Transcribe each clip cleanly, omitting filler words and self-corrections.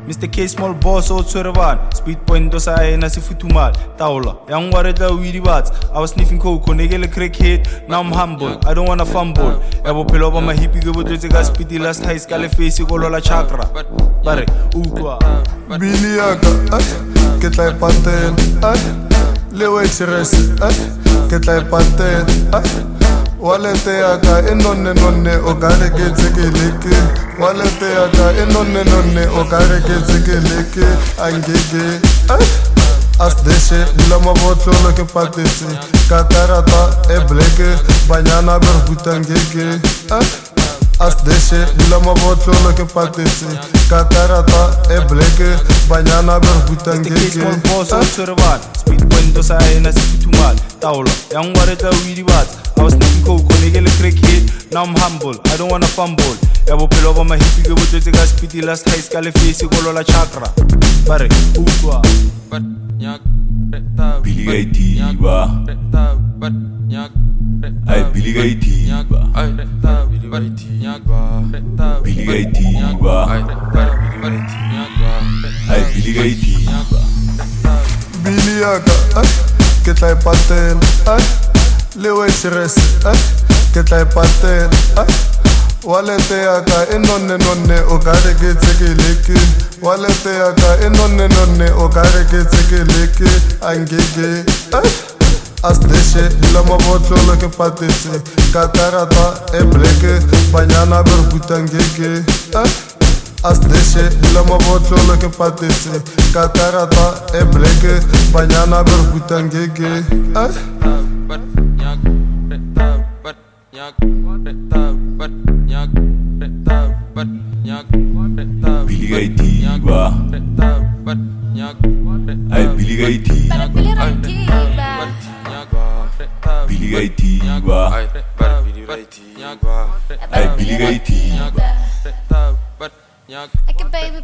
Mr. K small boss o tshwereban speed point o sa ena se futumal taola ya ngwaretla o idibatsa I was sniffing coke negele crackhead now I'm humble I don't wanna fumble ya bophelo ba mahipi ke botletse ka speed last high ska le face go lola chakra bare utlwa bili yaka ke tla ipatela le waitress ke tla ipatela walete yaka enonne nonne o kare ke tsekeleke walete yaka enonne nonne o kare ke tsekeleke angege as deshe la mabotlolo ke patetse ka karata e bleke banyana berbutangege as deshe la mabotlolo ke patetse ka karata e bleke banyana berbutangege speed point o sa ena se futumal taola ya ngwaretla o idibatsa I was sniffing coke negele crackhead now I'm humble I don't wanna fumble ya bophelo ba mahipi ke botletse ka speed last high ska le face go lola chakra bare utlwa Billy Gaitiba ay Billy Gaitiba Billy Gaitiba ay Billy Gaitiba Billy yaka ke tla ipatela le waitress ke tla ipatela walete yaka enonne nonne o kare ke tsekeleke walete yaka enonne nonne o kare ke tsekeleke angege as deshe la mabotlolo ke patetse ka karata e bleke banyana berbutangege as deshe la mabotlolo ke patetse ka karata e bleke banyana berbutangege Billy Gaitiba ay Billy Gaitiba Billy Gaitiba ay Billy Gaitiba like a baby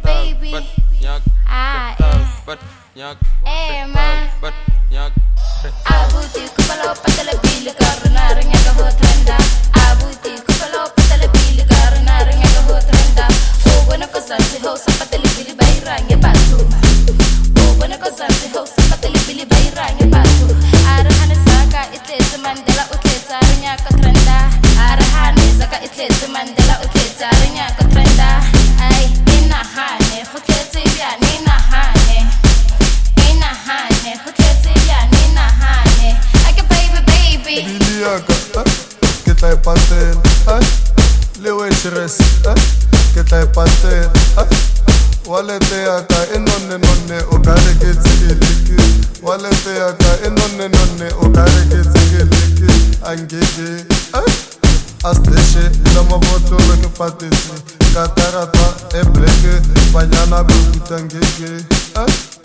hey man abuti kupalo patele bili karna ringa ka hotrenda abuti kupalo patele bili karna ringa ka hotrenda o bona ko sanse ho sapatele bili bairange batu o bona ko sanse ho sapatele bili bairange batu arahane saka itletse mandela utletsa ringa ka trenda arahane saka itletse mandela utletsa ringa ka trenda ai ina hane hotletse bya nina hane Billy yaka ke tla ipatela le waitress ke tla ipatela walete yaka enonne nonne o kare ke tsekeleke walete yaka enonne nonne o kare ke tsekeleke angege as deshe la mabotlolo ke patetse ka karata e bleke banyana berbutangege